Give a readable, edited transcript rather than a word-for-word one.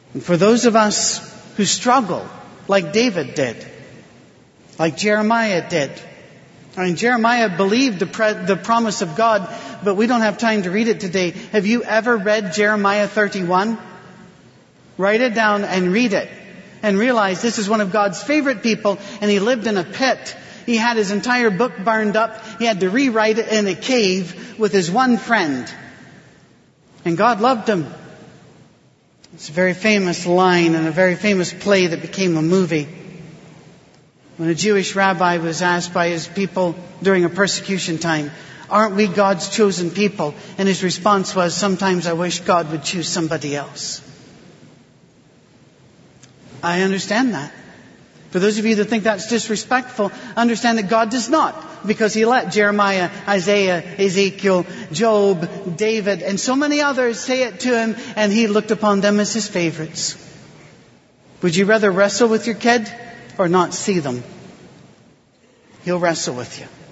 And for those of us who struggle, like David did, like Jeremiah did. I mean, Jeremiah believed the promise of God, but we don't have time to read it today. Have you ever read Jeremiah 31? Write it down and read it. And realize this is one of God's favorite people, and he lived in a pit. He had his entire book burned up. He had to rewrite it in a cave with his one friend. And God loved him. It's a very famous line and a very famous play that became a movie. When a Jewish rabbi was asked by his people during a persecution time, aren't we God's chosen people? And his response was, sometimes I wish God would choose somebody else. I understand that. For those of you that think that's disrespectful, understand that God does not. Because he let Jeremiah, Isaiah, Ezekiel, Job, David, and so many others say it to him, and he looked upon them as his favorites. Would you rather wrestle with your kid or not see them? He'll wrestle with you.